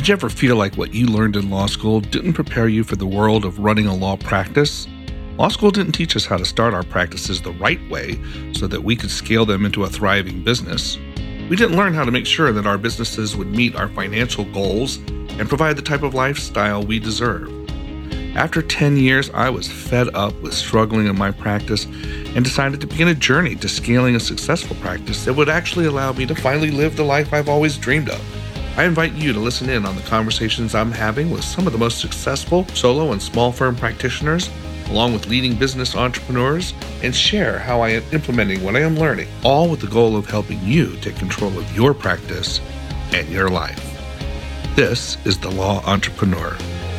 Did you ever feel like what you learned in law school didn't prepare you for the world of running a law practice? Law school didn't teach us how to start our practices the right way so that we could scale them into a thriving business. We didn't learn how to make sure that our businesses would meet our financial goals and provide the type of lifestyle we deserve. After 10 years, I was fed up with struggling in my practice and decided to begin a journey to scaling a successful practice that would actually allow me to finally live the life I've always dreamed of. I invite you to listen in on the conversations I'm having with some of the most successful solo and small firm practitioners, along with leading business entrepreneurs, and share how I am implementing what I am learning, all with the goal of helping you take control of your practice and your life. This is The Law Entrepreneur.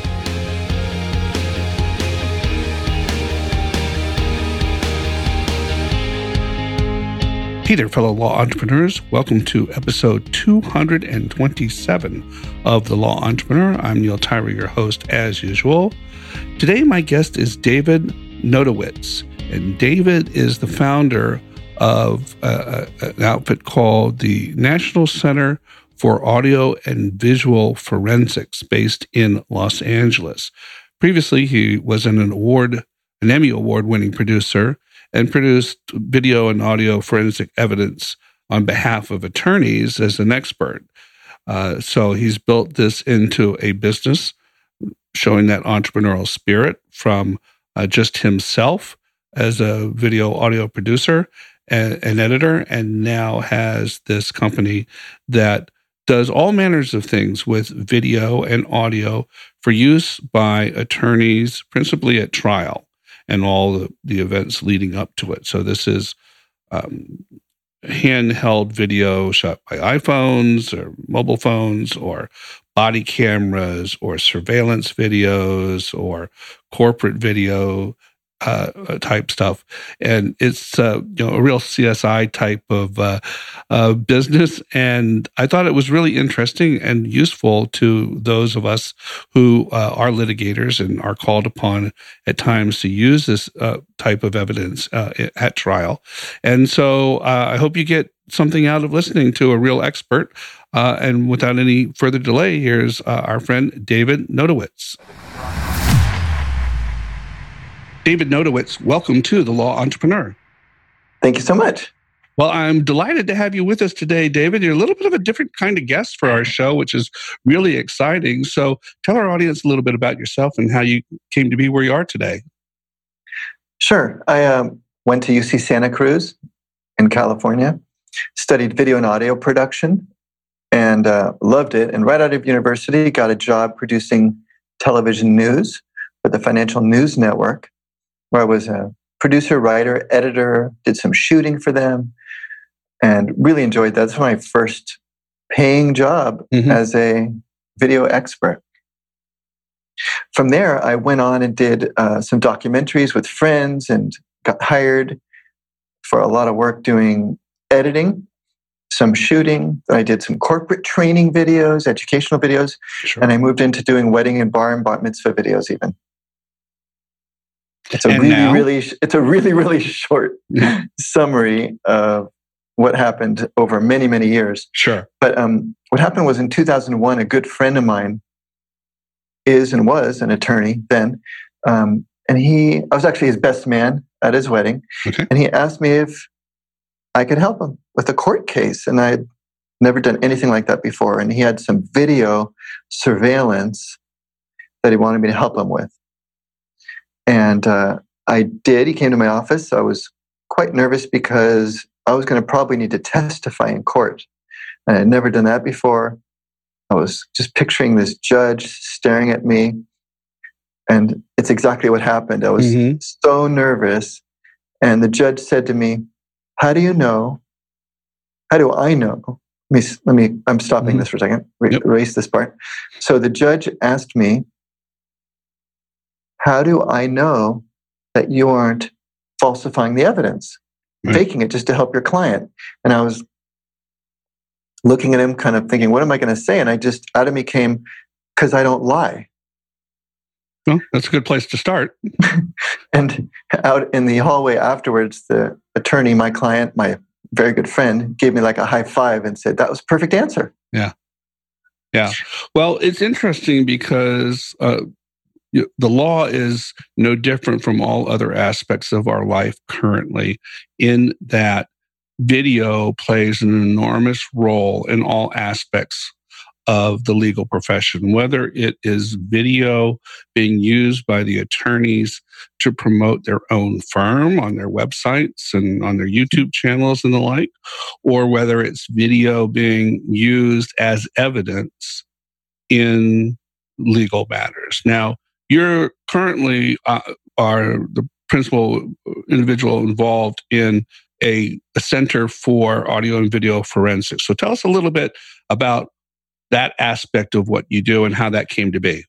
Hey there, fellow law entrepreneurs. Welcome to episode 227 of The Law Entrepreneur. I'm Neil Tyrer, your host, as usual. Today, my guest is David Notowitz, and David is the founder of an outfit called the National Center for Audio and Visual Forensics, based in Los Angeles. Previously, he was an Emmy Award-winning producer and produced video and audio forensic evidence on behalf of attorneys as an expert. So he's built this into a business, showing that entrepreneurial spirit from just himself as a video audio producer and an editor, and now has this company that does all manners of things with video and audio for use by attorneys, principally at trial, and all the events leading up to it. So this is handheld video shot by iPhones or mobile phones or body cameras or surveillance videos or corporate video type stuff. And it's a real CSI type of business. And I thought it was really interesting and useful to those of us who are litigators and are called upon at times to use this type of evidence at trial. And so I hope you get something out of listening to a real expert. And without any further delay, here's our friend David Notowitz. David Notowitz, welcome to The Law Entrepreneur. Thank you so much. Well, I'm delighted to have you with us today, David. You're a little bit of a different kind of guest for our show, which is really exciting. So tell our audience a little bit about yourself and how you came to be where you are today. Sure. I went to UC Santa Cruz in California, studied video and audio production, and loved it. And right out of university, got a job producing television news for the Financial News Network, where I was a producer, writer, editor, did some shooting for them, and really enjoyed that. That's my first paying job as a video expert. From there, I went on and did some documentaries with friends and got hired for a lot of work doing editing, some shooting. I did some corporate training videos, educational videos, and I moved into doing wedding and bar and bat mitzvah videos even. It's a really short summary of what happened over many, many years. Sure. But what happened was in 2001, a good friend of mine was an attorney then. And I was actually his best man at his wedding. Okay. And he asked me if I could help him with a court case. And I had never done anything like that before. And he had some video surveillance that he wanted me to help him with. And I did. He came to my office. I was quite nervous because I was going to probably need to testify in court. And I had never done that before. I was just picturing this judge staring at me. And it's exactly what happened. I was so nervous. And the judge said to me, how do I know? I'm stopping this for a second. Erase this part. So the judge asked me, how do I know that you aren't falsifying the evidence, faking it just to help your client? And I was looking at him kind of thinking, what am I going to say? And out of me came, because I don't lie. Well, that's a good place to start. And out in the hallway afterwards, the attorney, my client, my very good friend, gave me like a high five and said, that was a perfect answer. Yeah. Yeah. Well, it's interesting because the law is no different from all other aspects of our life currently, in that video plays an enormous role in all aspects of the legal profession, whether it is video being used by the attorneys to promote their own firm on their websites and on their YouTube channels and the like, or whether it's video being used as evidence in legal matters. Now, you're currently are the principal individual involved in a center for audio and video forensics. So tell us a little bit about that aspect of what you do and how that came to be.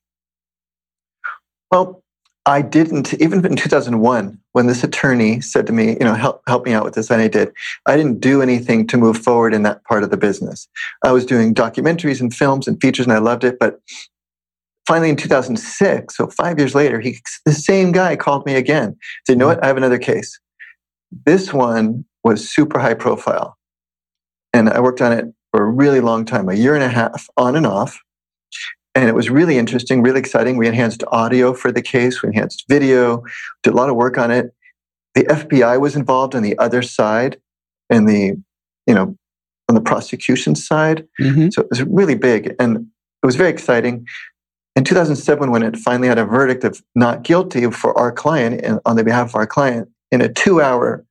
Well, I didn't, even in 2001, when this attorney said to me, help me out with this, and I didn't do anything to move forward in that part of the business. I was doing documentaries and films and features, and I loved it. But finally in 2006, so 5 years later, the same guy called me again. Said, you know what, I have another case. This one was super high profile. And I worked on it for a really long time, 1.5 years on and off. And it was really interesting, really exciting. We enhanced audio for the case. We enhanced video, did a lot of work on it. The FBI was involved on the other side and on the prosecution side. Mm-hmm. So it was really big and it was very exciting. In 2007, when it finally had a verdict of not guilty for our client and on the behalf of our client in a 2-hour,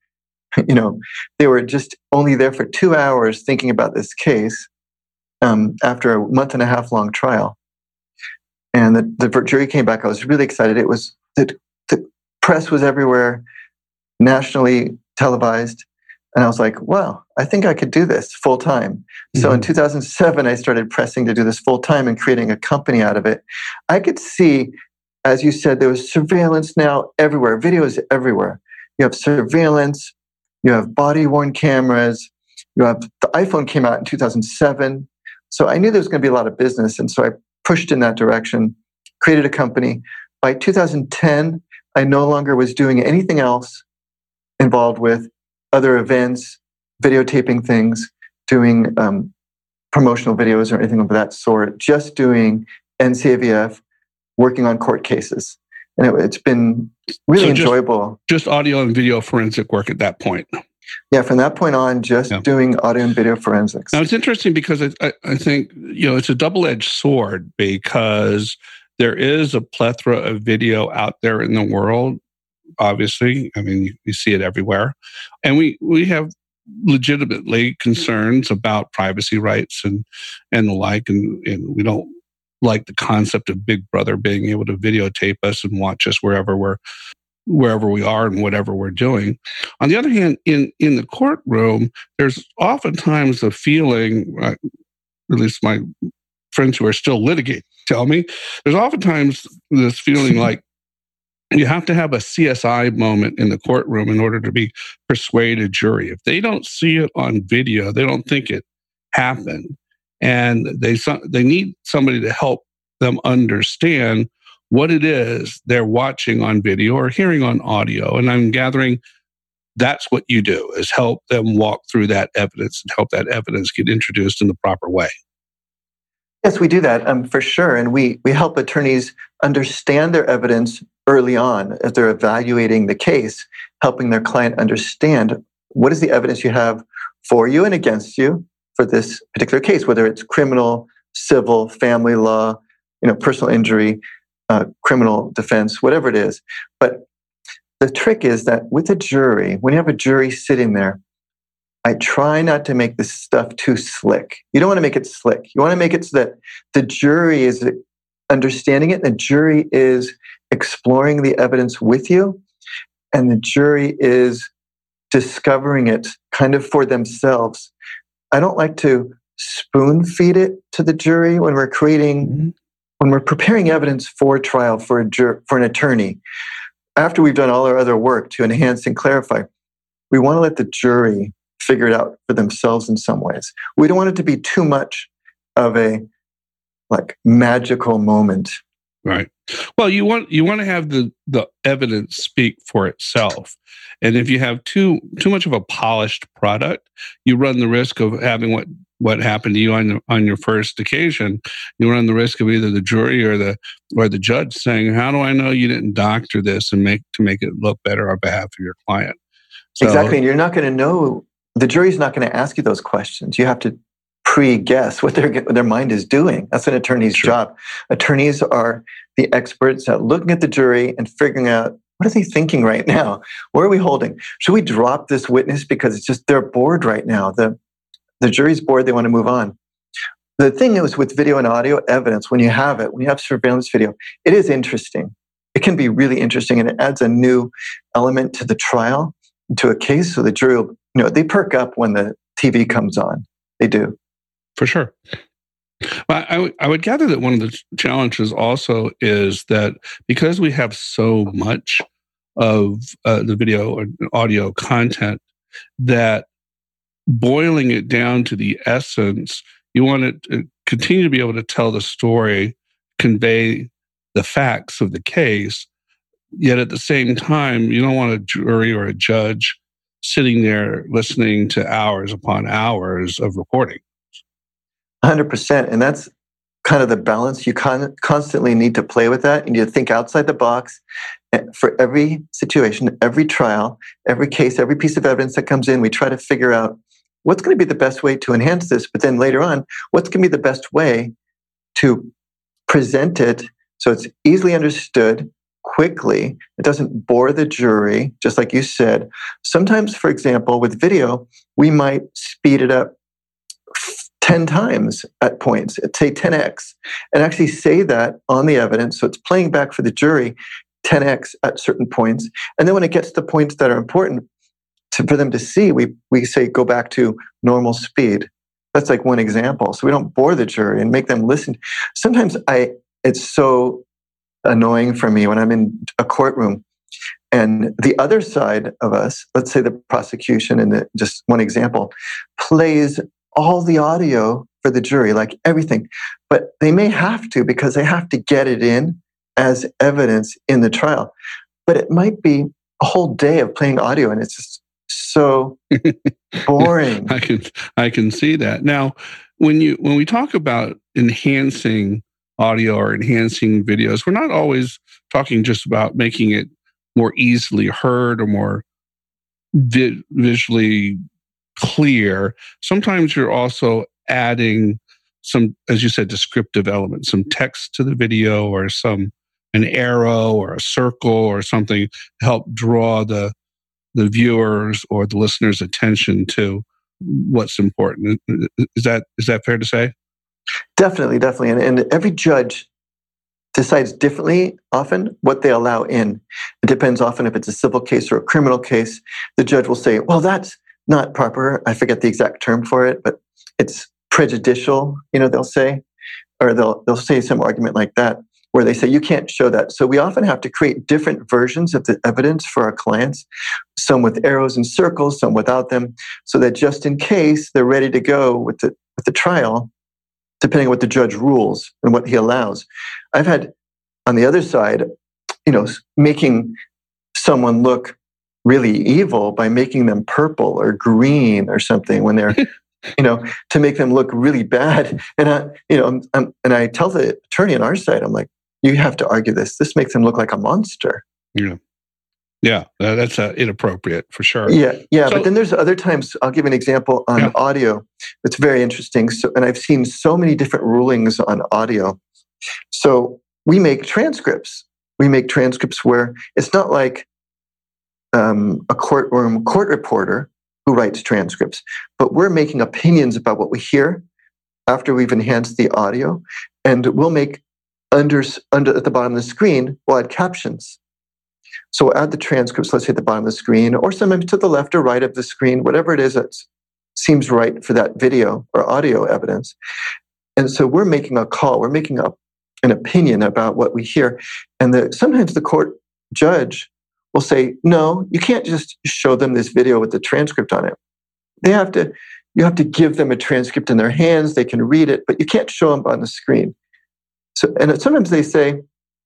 they were just only there for 2 hours thinking about this case after a 1.5 month long trial. And the jury came back. I was really excited. It was the press was everywhere, nationally televised. And I was like, wow, I think I could do this full time. Mm-hmm. So in 2007, I started pressing to do this full time and creating a company out of it. I could see, as you said, there was surveillance now everywhere. Video is everywhere. You have surveillance. You have body-worn cameras. You have the iPhone came out in 2007. So I knew there was going to be a lot of business. And so I pushed in that direction, created a company. By 2010, I no longer was doing anything else involved with other events, videotaping things, doing promotional videos or anything of that sort, just doing NCAVF, working on court cases. And it's been really enjoyable. Just audio and video forensic work at that point. Yeah, from that point on, doing audio and video forensics. Now, it's interesting because I think, it's a double-edged sword because there is a plethora of video out there in the world, obviously. I mean, you see it everywhere. And we have legitimately concerns about privacy rights and the like, and we don't like the concept of Big Brother being able to videotape us and watch us wherever we are and whatever we're doing. On the other hand, in the courtroom, there's oftentimes a feeling, at least my friends who are still litigating tell me, there's oftentimes this feeling like you have to have a CSI moment in the courtroom in order to persuade a jury. If they don't see it on video, they don't think it happened. And they need somebody to help them understand what it is they're watching on video or hearing on audio. And I'm gathering that's what you do, is help them walk through that evidence and help that evidence get introduced in the proper way. Yes, we do that for sure. And we help attorneys understand their evidence early on as they're evaluating the case, helping their client understand what is the evidence you have for you and against you for this particular case, whether it's criminal, civil, family law, personal injury, criminal defense, whatever it is. But the trick is that with a jury, when you have a jury sitting there, I try not to make this stuff too slick. You don't want to make it slick. You want to make it so that the jury is understanding it, and the jury is exploring the evidence with you, and the jury is discovering it kind of for themselves. I don't like to spoon feed it to the jury when we're when we're preparing evidence for trial for an attorney. After we've done all our other work to enhance and clarify, we want to let the jury figure it out for themselves in some ways. We don't want it to be too much of a magical moment Right. Well, you want to have the evidence speak for itself, and if you have too much of a polished product, you run the risk of having what happened to you on your first occasion. You run the risk of either the jury or the judge saying, "How do I know you didn't doctor this and make it look better on behalf of your client?" So, exactly, and you're not going to know. The jury's not going to ask you those questions. You have to pre-guess what their mind is doing. That's an attorney's job. Attorneys are the experts at looking at the jury and figuring out, what are they thinking right now? Where are we holding? Should we drop this witness because it's just they're bored right now? The jury's bored, they want to move on. The thing is with video and audio evidence, when you have surveillance video, it is interesting. It can be really interesting, and it adds a new element to the trial, to a case. So the jury will, they perk up when the TV comes on. They do. For sure. Well, I would gather that one of the challenges also is that because we have so much of the video or audio content, that boiling it down to the essence, you want it to continue to be able to tell the story, convey the facts of the case, yet at the same time, you don't want a jury or a judge sitting there listening to hours upon hours of reporting. 100%. And that's kind of the balance. You constantly need to play with that. You need to think outside the box for every situation, every trial, every case, every piece of evidence that comes in. We try to figure out what's going to be the best way to enhance this. But then later on, what's going to be the best way to present it so it's easily understood quickly. It doesn't bore the jury, just like you said. Sometimes, for example, with video, we might speed it up 10 times at points, say 10x, and actually say that on the evidence. So it's playing back for the jury 10x at certain points. And then when it gets to the points that are important for them to see, we say go back to normal speed. That's like one example. So we don't bore the jury and make them listen. Sometimes it's so annoying for me when I'm in a courtroom and the other side of us, let's say the prosecution, and just one example, plays all the audio for the jury, like everything. But they may have to, because they have to get it in as evidence in the trial. But it might be a whole day of playing audio, and it's just so boring. I can see that. Now, when we talk about enhancing audio or enhancing videos, we're not always talking just about making it more easily heard or more visually clear. Sometimes you're also adding some, as you said, descriptive elements, some text to the video, or an arrow or a circle or something to help draw the viewers or the listener's attention to what's important. Is that fair to say? Definitely. And every judge decides differently often what they allow in. It depends often if it's a civil case or a criminal case. The judge will say, well, that's not proper. I forget the exact term for it, but it's prejudicial, they'll say, or they'll say some argument like that, where they say, you can't show that. So we often have to create different versions of the evidence for our clients, some with arrows and circles, some without them, so that just in case they're ready to go with the trial, depending on what the judge rules and what he allows. I've had, on the other side, making someone look really evil by making them purple or green or something when they're, to make them look really bad. And I tell the attorney on our side, I'm like, you have to argue this. This makes him look like a monster. Yeah, that's inappropriate for sure. Yeah. So, but then there's other times. I'll give an example on audio. It's very interesting. So, and I've seen so many different rulings on audio. So we make transcripts. We make transcripts where it's not like a court reporter who writes transcripts, but we're making opinions about what we hear after we've enhanced the audio, and we'll make under at the bottom of the screen, we'll add captions. So we'll add the transcripts, let's say at the bottom of the screen, or sometimes to the left or right of the screen, whatever it is that seems right for that video or audio evidence. And so we're making a call, we're making an opinion about what we hear. And sometimes the court judge will say, no, you can't just show them this video with the transcript on it. You have to give them a transcript in their hands, they can read it, but you can't show them on the screen. So, and sometimes they say,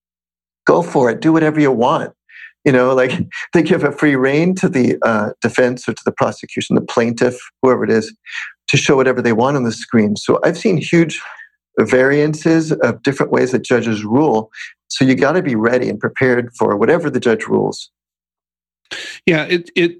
go for it. Do whatever you want. Like they give a free rein to the defense or to the prosecution, the plaintiff, whoever it is, to show whatever they want on the screen. So I've seen huge variances of different ways that judges rule. So you got to be ready and prepared for whatever the judge rules. Yeah,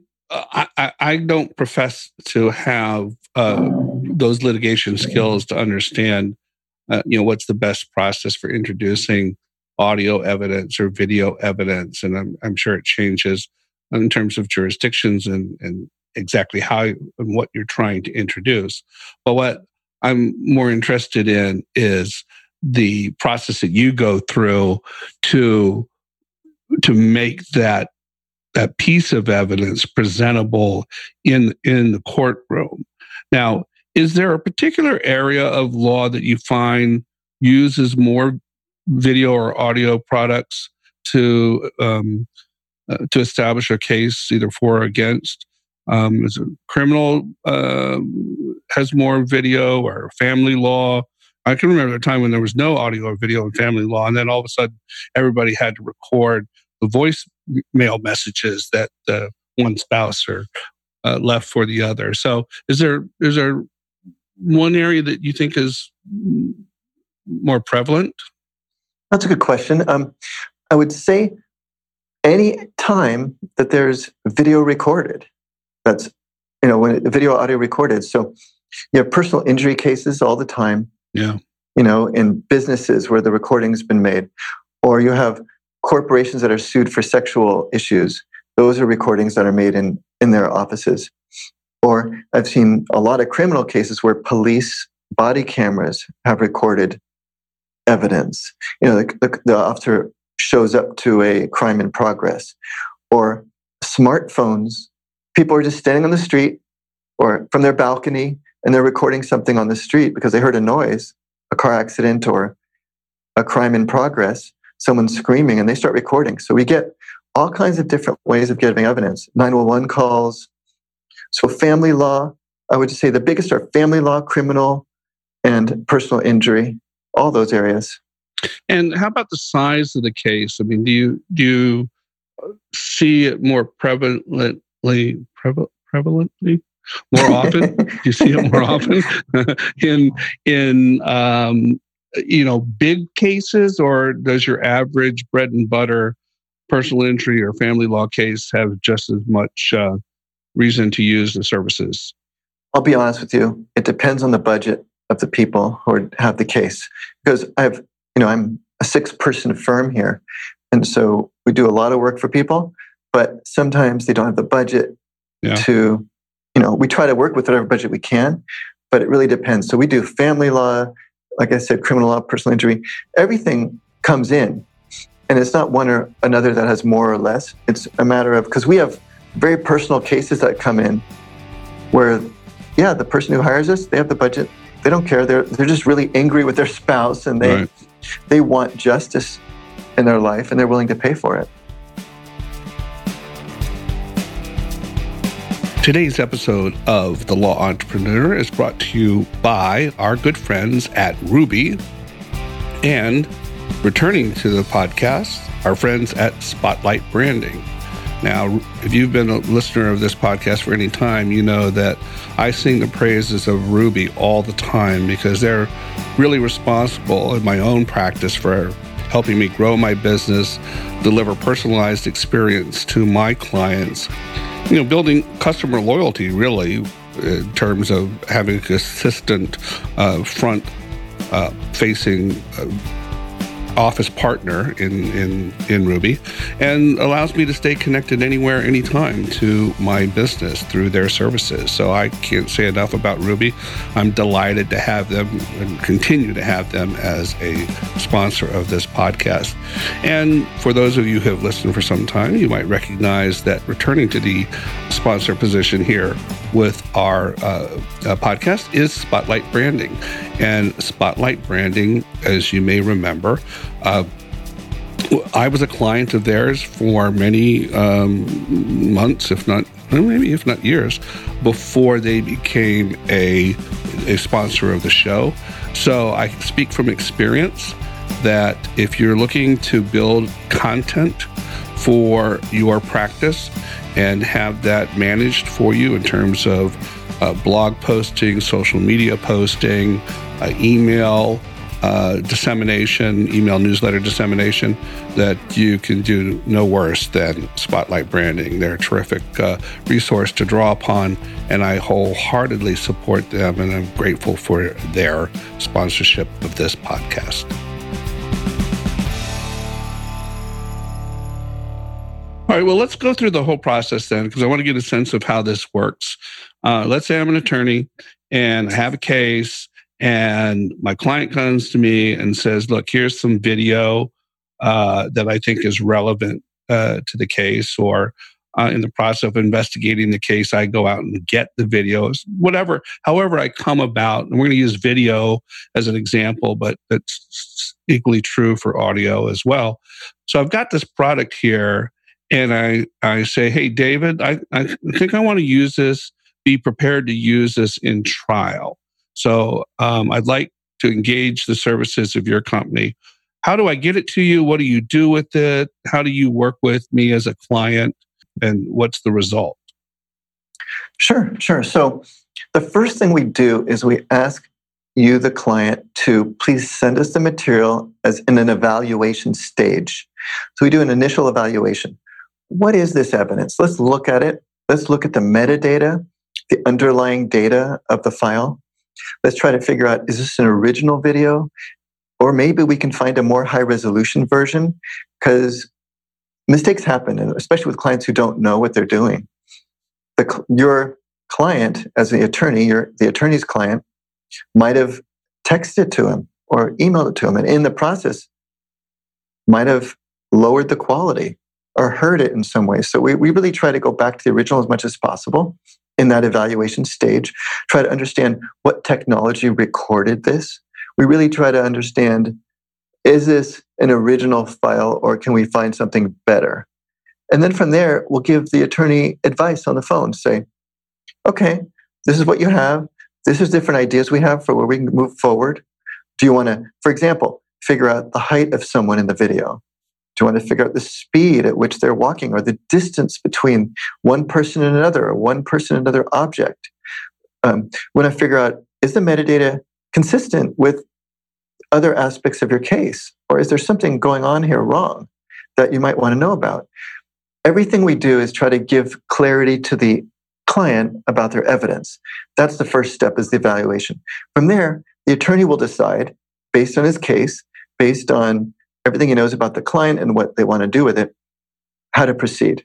I don't profess to have those litigation skills to understand, what's the best process for introducing audio evidence or video evidence, and I'm sure it changes in terms of jurisdictions and exactly how and what you're trying to introduce. But what I'm more interested in is the process that you go through to make that piece of evidence presentable in the courtroom. Now, is there a particular area of law that you find uses more video or audio products to establish a case either for or against? Is it criminal has more video, or family law? I can remember a time when there was no audio or video in family law, and then all of a sudden everybody had to record the voicemail messages that one spouse or left for the other. So is there one area that you think is more prevalent? That's a good question. I would say any time that there's video recorded, that's, when video audio recorded. So you have personal injury cases all the time. Yeah. In businesses where the recording's been made, or you have corporations that are sued for sexual issues. Those are recordings that are made in their offices. Or I've seen a lot of criminal cases where police body cameras have recorded evidence. The officer shows up to a crime in progress. Or smartphones, people are just standing on the street or from their balcony, and they're recording something on the street because they heard a noise, a car accident or a crime in progress, someone screaming, and they start recording. So we get all kinds of different ways of giving evidence. 911 calls. So family law, I would say the biggest are family law, criminal, and personal injury, all those areas. And how about the size of the case? I mean, do you see it more prevalently more often? Do you see it more often in big cases, or does your average bread and butter personal injury or family law case have just as much reason to use the services? I'll be honest with you. It depends on the budget of the people who have the case. Because I'm a 6-person firm here. And so we do a lot of work for people, but sometimes they don't have the budget to, we try to work with whatever budget we can, but it really depends. So we do family law, like I said, criminal law, personal injury, everything comes in. And it's not one or another that has more or less. It's a matter of, because we have very personal cases that come in where, the person who hires us, they have the budget. They don't care. They're just really angry with their spouse, and they want justice in their life, and they're willing to pay for it. Today's episode of The Law Entrepreneur is brought to you by our good friends at Ruby, and returning to the podcast, our friends at Spotlight Branding. Now, if you've been a listener of this podcast for any time, you know that I sing the praises of Ruby all the time because they're really responsible in my own practice for helping me grow my business, deliver personalized experience to my clients, building customer loyalty, really, in terms of having a consistent front-facing office partner in Ruby, and allows me to stay connected anywhere, anytime to my business through their services. So I can't say enough about Ruby. I'm delighted to have them and continue to have them as a sponsor of this podcast. And for those of you who have listened for some time, you might recognize that returning to the sponsor position here with our podcast is Spotlight Branding. And Spotlight Branding, as you may remember, I was a client of theirs for many months, if not years, before they became a sponsor of the show. So I speak from experience that if you're looking to build content for your practice and have that managed for you in terms of blog posting, social media posting, email dissemination, email newsletter dissemination, that you can do no worse than Spotlight Branding. They're a terrific resource to draw upon, and I wholeheartedly support them, and I'm grateful for their sponsorship of this podcast. All right, well, let's go through the whole process then, because I want to get a sense of how this works. Let's say I'm an attorney and I have a case, and my client comes to me and says, look, here's some video that I think is relevant to the case, or in the process of investigating the case, I go out and get the videos, however I come about. And we're going to use video as an example, but that's equally true for audio as well. So I've got this product here, and I say, hey, David, I think I want to use this, be prepared to use this in trial. So I'd like to engage the services of your company. How do I get it to you? What do you do with it? How do you work with me as a client? And what's the result? Sure. So the first thing we do is we ask you, the client, to please send us the material as in an evaluation stage. So we do an initial evaluation. What is this evidence? Let's look at it. Let's look at the metadata, the underlying data of the file. Let's try to figure out, is this an original video? Or maybe we can find a more high resolution version, because mistakes happen, and especially with clients who don't know what they're doing. Your client, as the attorney, the attorney's client, might have texted to him or emailed it to him, and in the process might have lowered the quality or hurt it in some way. So we really try to go back to the original as much as possible in that evaluation stage, try to understand what technology recorded this. We really try to understand, is this an original file, or can we find something better? And then from there, we'll give the attorney advice on the phone. Say, okay, this is what you have. This is different ideas we have for where we can move forward. Do you want to, for example, figure out the height of someone in the video? Do you want to figure out the speed at which they're walking, or the distance between one person and another, or one person and another object? We want to figure out, is the metadata consistent with other aspects of your case? Or is there something going on here wrong that you might want to know about? Everything we do is try to give clarity to the client about their evidence. That's the first step, is the evaluation. From there, the attorney will decide, based on his case, based on everything he knows about the client and what they want to do with it, how to proceed.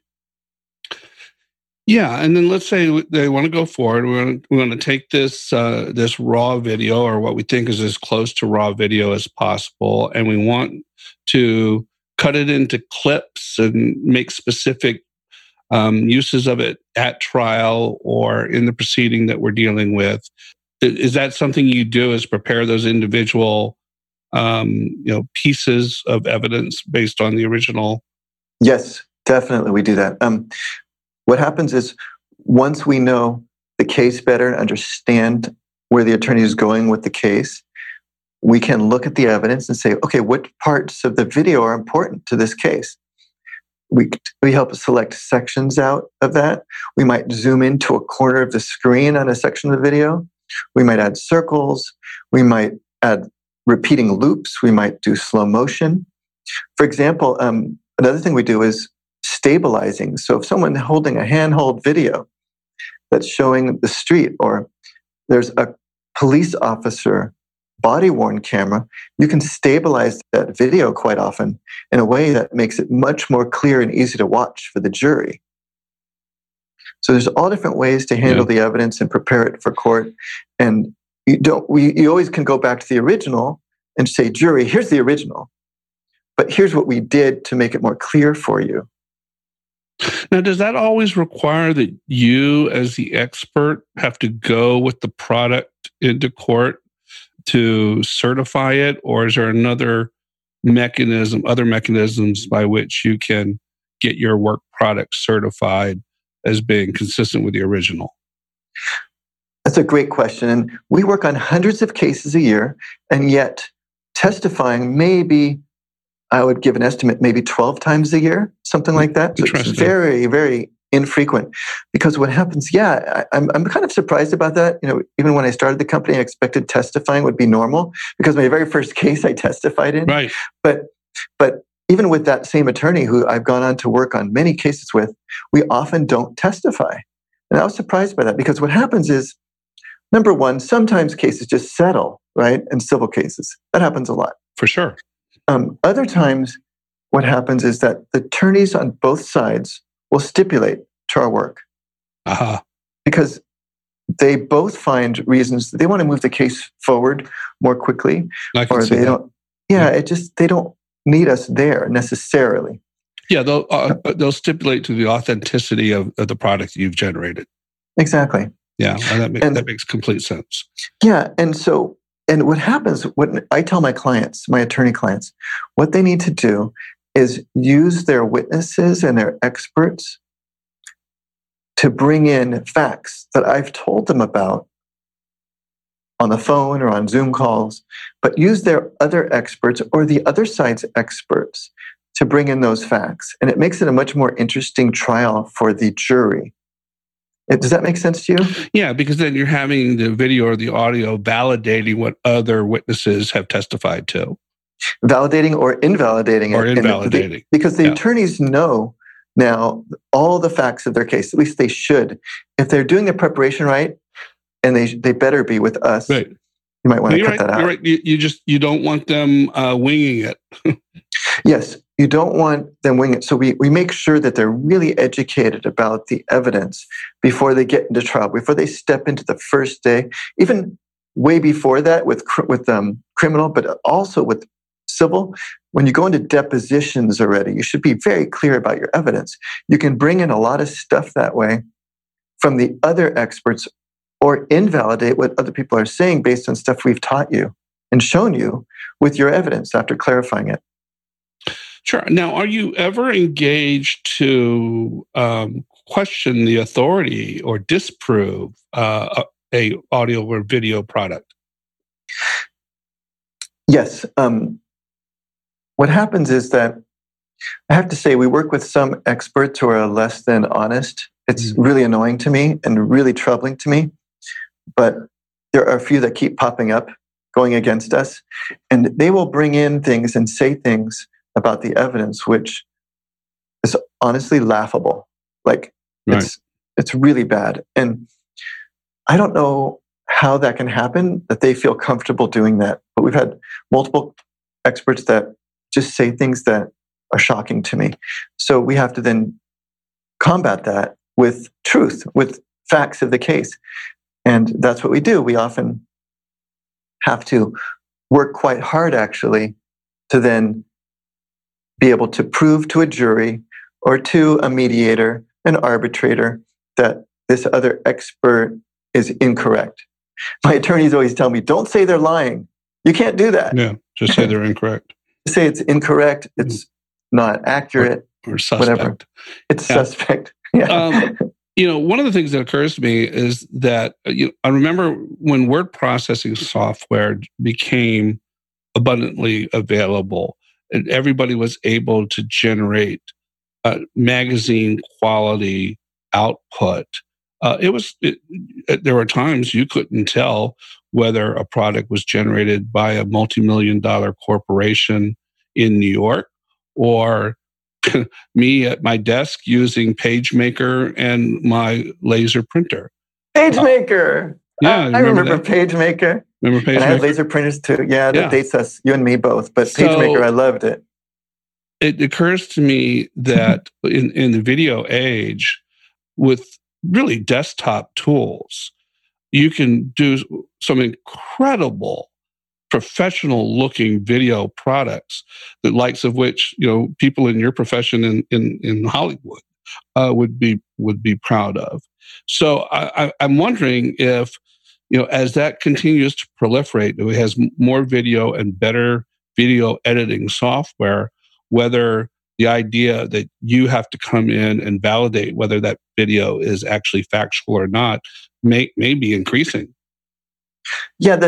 Yeah, and then let's say they want to go forward. We're going to take this raw video, or what we think is as close to raw video as possible, and we want to cut it into clips and make specific uses of it at trial or in the proceeding that we're dealing with. Is that something you do, is prepare those individual pieces of evidence based on the original? Yes, definitely we do that. What happens is, once we know the case better and understand where the attorney is going with the case, we can look at the evidence and say, okay, what parts of the video are important to this case? We help select sections out of that. We might zoom into a corner of the screen on a section of the video. We might add circles. We might add repeating loops. We might do slow motion. For example, another thing we do is stabilizing. So if someone holding a handheld video that's showing the street, or there's a police officer body-worn camera, you can stabilize that video quite often in a way that makes it much more clear and easy to watch for the jury. So there's all different ways to handle the evidence and prepare it for court. And you always can go back to the original and say, jury, here's the original, but here's what we did to make it more clear for you. Now, does that always require that you, as the expert, have to go with the product into court to certify it? Or is there other mechanisms by which you can get your work product certified as being consistent with the original? That's a great question. And we work on hundreds of cases a year. And yet, testifying maybe, I would give an estimate, maybe 12 times a year, something like that. So it's very, very infrequent. Because what happens, I'm kind of surprised about that. Even when I started the company, I expected testifying would be normal because my very first case I testified in. Right. But even with that same attorney who I've gone on to work on many cases with, we often don't testify. And I was surprised by that because what happens is, number one, sometimes cases just settle, right? In civil cases. That happens a lot. For sure. Other times, what happens is that the attorneys on both sides will stipulate to our work. Uh-huh. Because they both find reasons they want to move the case forward more quickly. Or they don't. Yeah, they don't need us there necessarily. Yeah, they'll stipulate to the authenticity of the product you've generated. Exactly. Yeah, that makes complete sense. Yeah, and what happens when I tell my clients, my attorney clients, what they need to do is use their witnesses and their experts to bring in facts that I've told them about on the phone or on Zoom calls, but use their other experts or the other side's experts to bring in those facts. And it makes it a much more interesting trial for the jury. Does that make sense to you? Yeah, because then you're having the video or the audio validating what other witnesses have testified to. Validating or invalidating or invalidating. Because the attorneys know now all the facts of their case. At least they should. If they're doing their preparation right, and they better be with us. Right. You might want to cut that out. You're right. You don't want them winging it. Yes, you don't want them winging it. So we make sure that they're really educated about the evidence before they get into trial, before they step into the first day, even way before that with criminal, but also with civil. When you go into depositions already, you should be very clear about your evidence. You can bring in a lot of stuff that way from the other experts or invalidate what other people are saying based on stuff we've taught you and shown you with your evidence after clarifying it. Sure. Now, are you ever engaged to question the authority or disprove a audio or video product? Yes. What happens is that I have to say we work with some experts who are less than honest. It's really annoying to me and really troubling to me. But there are a few that keep popping up, going against us. And they will bring in things and say things about the evidence, which is honestly laughable. Like, right. It's really bad. And I don't know how that can happen, that they feel comfortable doing that. But we've had multiple experts that just say things that are shocking to me. So we have to then combat that with truth, with facts of the case. And that's what we do. We often have to work quite hard, actually, to then be able to prove to a jury or to a mediator, an arbitrator, that this other expert is incorrect. My attorneys always tell me, don't say they're lying. You can't do that. Yeah, just say they're incorrect. Say it's incorrect, it's not accurate, or suspect. Whatever. It's suspect. Yeah. One of the things that occurs to me is that I remember when word processing software became abundantly available and everybody was able to generate magazine quality output. There were times you couldn't tell whether a product was generated by a multi-million-dollar corporation in New York or me at my desk using PageMaker and my laser printer. PageMaker! I remember PageMaker. Remember PageMaker? And I had laser printers too. Yeah, that dates us, you and me both. But PageMaker, I loved it. It occurs to me that in the video age, with really desktop tools, you can do some incredible professional looking video products, the likes of which people in your profession in Hollywood would be proud of. So I'm wondering if as that continues to proliferate, it has more video and better video editing software, whether the idea that you have to come in and validate whether that video is actually factual or not may be increasing. Yeah,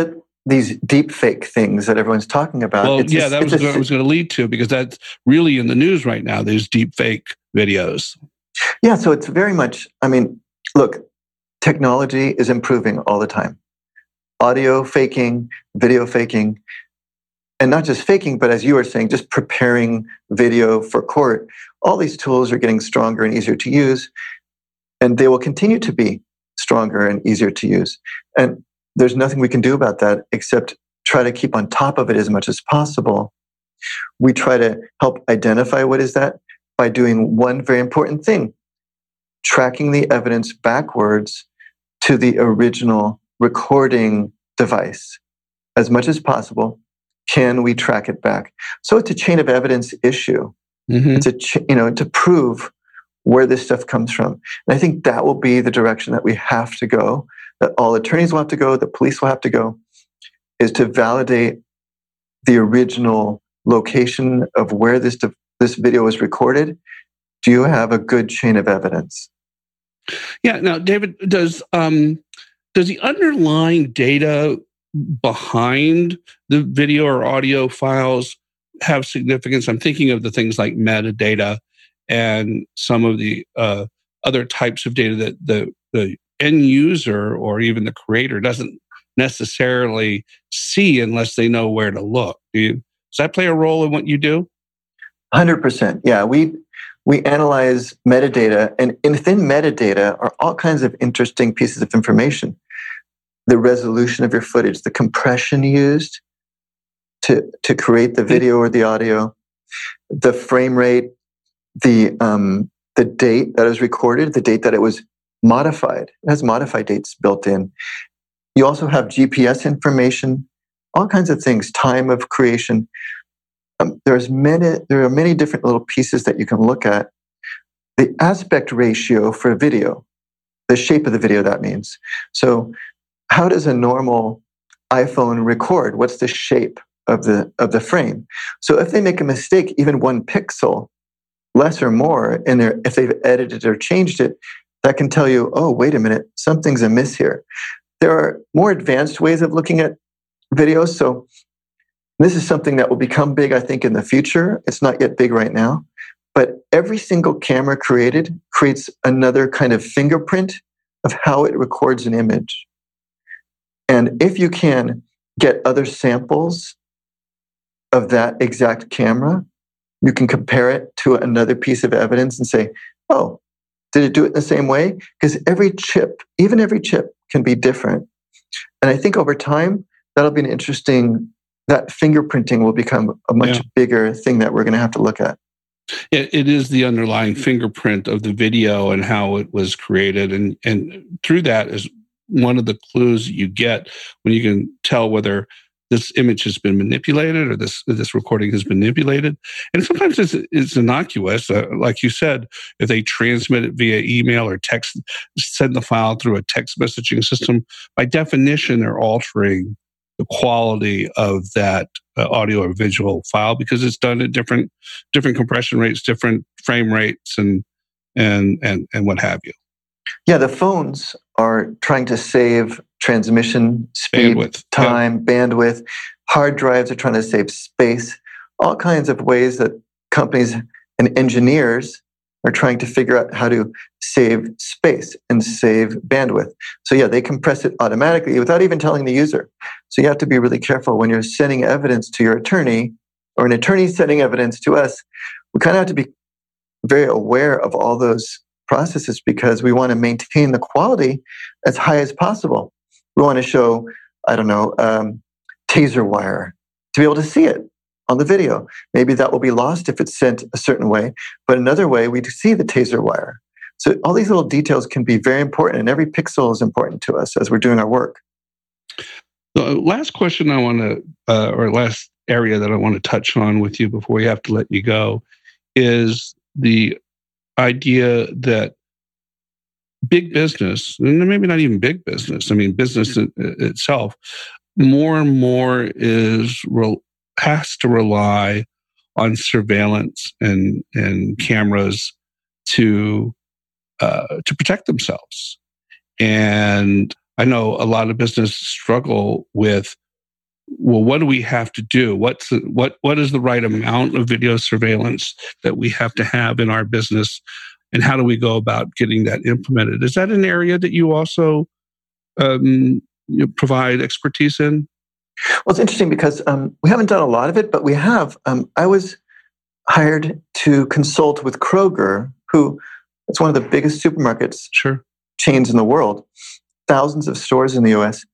these deep fake things that everyone's talking about. Well, that was what I was going to lead to, because that's really in the news right now, these deep fake videos. Yeah, so it's very much, look, technology is improving all the time. Audio faking, video faking, and not just faking, but as you were saying, just preparing video for court. All these tools are getting stronger and easier to use, and they will continue to be stronger and easier to use. And there's nothing we can do about that except try to keep on top of it as much as possible. We try to help identify what is that by doing one very important thing: tracking the evidence backwards to the original recording device. As much as possible, can we track it back? So it's a chain of evidence issue. Mm-hmm. It's to prove where this stuff comes from. And I think that will be the direction that we have to go, that all attorneys will have to go, the police will have to go, is to validate the original location of where this video was recorded. Do you have a good chain of evidence? Yeah. Now, David, does the underlying data behind the video or audio files have significance? I'm thinking of the things like metadata and some of the other types of data that the end user or even the creator doesn't necessarily see unless they know where to look. Does that play a role in what you do? 100%. Yeah, we analyze metadata, and within metadata are all kinds of interesting pieces of information. The resolution of your footage, the compression used to create the video or the audio, the frame rate, the date that was recorded, the date that it was modified. It has modified dates built in. You also have GPS information, all kinds of things, time of creation. There are many different little pieces that you can look at. The aspect ratio for a video, the shape of the video, that means. So how does a normal iPhone record? What's the shape of the frame? So if they make a mistake, even 1 pixel, less or more, if they've edited or changed it, that can tell you, oh, wait a minute, something's amiss here. There are more advanced ways of looking at videos. So this is something that will become big, I think, in the future. It's not yet big right now. But every single camera created creates another kind of fingerprint of how it records an image. And if you can get other samples of that exact camera, you can compare it to another piece of evidence and say, oh, did it do it in the same way? Because every chip can be different. And I think over time, that'll be that fingerprinting will become a much bigger thing that we're going to have to look at. It is the underlying fingerprint of the video and how it was created. And through that is one of the clues you get when you can tell whether this image has been manipulated or this recording has been manipulated. And sometimes it's innocuous. Like you said, if they transmit it via email or text, send the file through a text messaging system, by definition, they're altering the quality of that audio or visual file because it's done at different compression rates, different frame rates, and what have you. Yeah, the phones are trying to save transmission speed, bandwidth. Hard drives are trying to save space. All kinds of ways that companies and engineers are trying to figure out how to save space and save bandwidth. So yeah, they compress it automatically without even telling the user. So you have to be really careful when you're sending evidence to your attorney or an attorney sending evidence to us. We kind of have to be very aware of all those processes because we want to maintain the quality as high as possible. We want to show, taser wire to be able to see it on the video. Maybe that will be lost if it's sent a certain way, but another way we see the taser wire. So all these little details can be very important, and every pixel is important to us as we're doing our work. The last question I want to, or last area that I want to touch on with you before we have to let you go, is the idea that big business, and maybe not even big business, business itself, more and more has to rely on surveillance and cameras to protect themselves. And I know a lot of businesses struggle with well, what do we have to do? What is the right amount of video surveillance that we have to have in our business, and how do we go about getting that implemented? Is that an area that you also provide expertise in? Well, it's interesting because we haven't done a lot of it, but we have. I was hired to consult with Kroger, who is one of the biggest supermarkets chains in the world, thousands of stores in the US,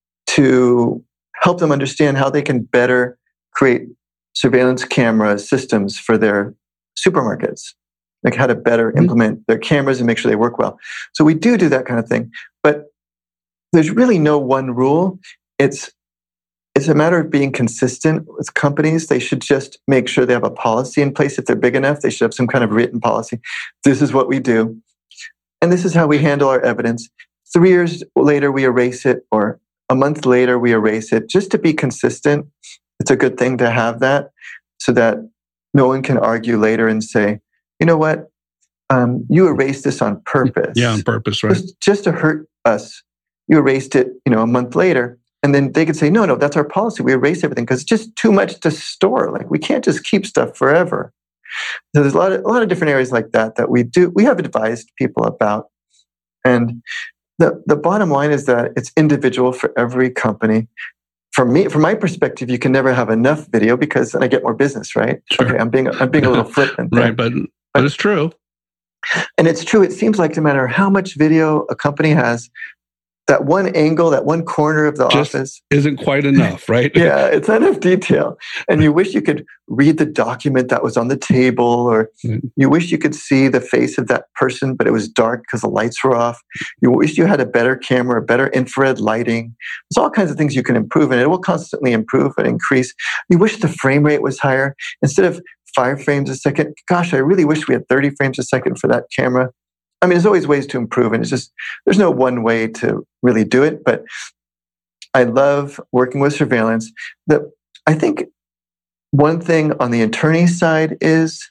to help them understand how they can better create surveillance camera systems for their supermarkets, like how to better implement their cameras and make sure they work well. So we do that kind of thing, but there's really no one rule. It's a matter of being consistent with companies. They should just make sure they have a policy in place. If they're big enough, they should have some kind of written policy. This is what we do, and this is how we handle our evidence. 3 years later, we erase it, or a month later, we erase it. Just to be consistent, it's a good thing to have that, so that no one can argue later and say, you know what, you erased this on purpose. Yeah, on purpose, right? Just to hurt us. You erased it, a month later. And then they could say, no, that's our policy. We erase everything because it's just too much to store. Like, we can't just keep stuff forever. So there's a lot of different areas like that we do. We have advised people about. And the bottom line is that it's individual for every company. From my perspective, you can never have enough video because then I get more business, right? Sure. Okay, I'm being a little flippant there. Right, but it's true. And it's true. It seems like no matter how much video a company has, that one angle, that one corner of the office isn't quite enough, right? Yeah, it's not enough detail. And you wish you could read the document that was on the table, or you wish you could see the face of that person, but it was dark because the lights were off. You wish you had a better camera, better infrared lighting. There's all kinds of things you can improve, and it will constantly improve and increase. You wish the frame rate was higher. Instead of 5 frames a second, gosh, I really wish we had 30 frames a second for that camera. I mean, there's always ways to improve, and it's just, there's no one way to really do it. But I love working with surveillance. I think one thing on the attorney side is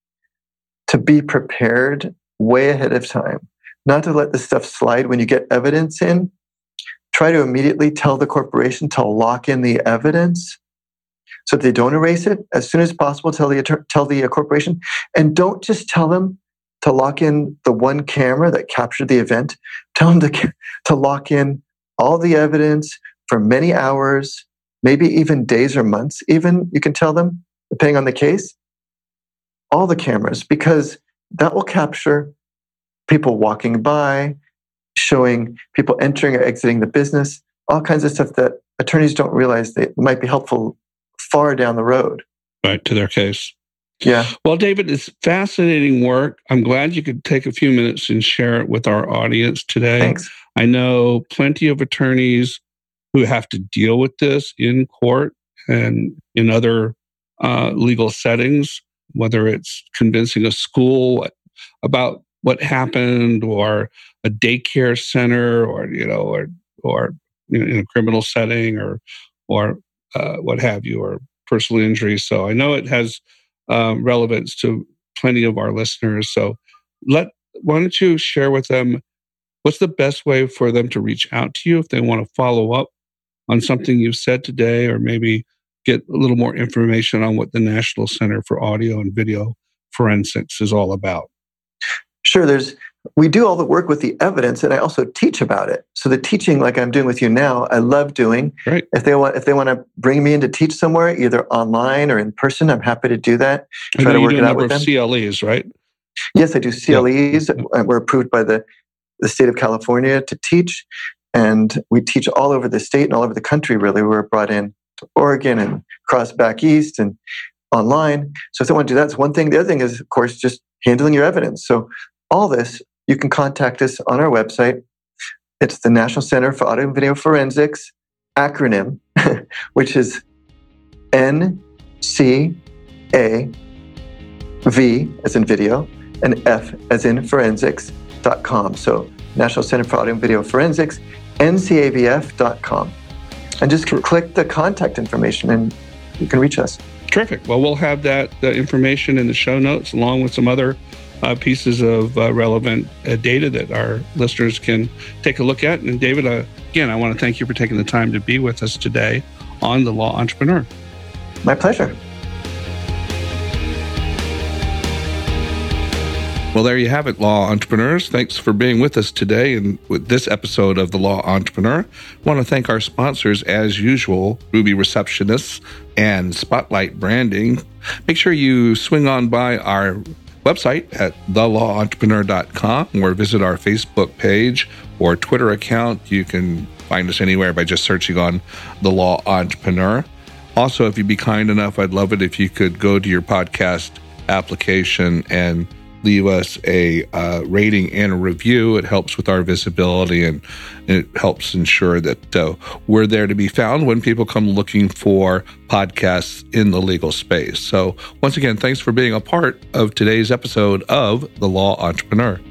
to be prepared way ahead of time, not to let the stuff slide when you get evidence in. Try to immediately tell the corporation to lock in the evidence so that they don't erase it. As soon as possible, tell the corporation, and don't just tell them to lock in the one camera that captured the event. Tell them to lock in all the evidence for many hours, maybe even days or months. Even, you can tell them, depending on the case, all the cameras, because that will capture people walking by, showing people entering or exiting the business, all kinds of stuff that attorneys don't realize they might be helpful far down the road. Right, to their case. Yeah. Well, David, it's fascinating work. I'm glad you could take a few minutes and share it with our audience today. Thanks. I know plenty of attorneys who have to deal with this in court and in other legal settings, whether it's convincing a school about what happened, or a daycare center, or in a criminal setting, or what have you, or personal injury. So I know it has relevance to plenty of our listeners. So why don't you share with them what's the best way for them to reach out to you if they want to follow up on something you've said today, or maybe get a little more information on what the National Center for Audio and Video Forensics is all about? Sure. We do all the work with the evidence, and I also teach about it. So the teaching, like I'm doing with you now, I love doing. Right. If they want to bring me in to teach somewhere, either online or in person, I'm happy to do that. Try to work it out with them. CLEs, right? Yes, I do CLEs. Yeah. We're approved by the state of California to teach, and we teach all over the state and all over the country. Really, we're brought in to Oregon and across back east and online. So if they want to do that, it's one thing. The other thing is, of course, just handling your evidence. So all this, you can contact us on our website. It's the National Center for Audio and Video Forensics, acronym, which is NCAV, as in video, and F as in forensics.com. So National Center for Audio and Video Forensics, ncavf.com. And just click the contact information and you can reach us. Terrific. Well, we'll have the information in the show notes, along with some other pieces of relevant data that our listeners can take a look at. And David, again, I want to thank you for taking the time to be with us today on The Law Entrepreneur. My pleasure. Well, there you have it, Law Entrepreneurs. Thanks for being with us today and with this episode of The Law Entrepreneur. I want to thank our sponsors, as usual, Ruby Receptionists and Spotlight Branding. Make sure you swing on by our website at thelawentrepreneur.com or visit our Facebook page or Twitter account. You can find us anywhere by just searching on The Law Entrepreneur. Also, if you'd be kind enough, I'd love it if you could go to your podcast application and leave us a rating and a review. It helps with our visibility and it helps ensure that we're there to be found when people come looking for podcasts in the legal space. So once again, thanks for being a part of today's episode of The Law Entrepreneur.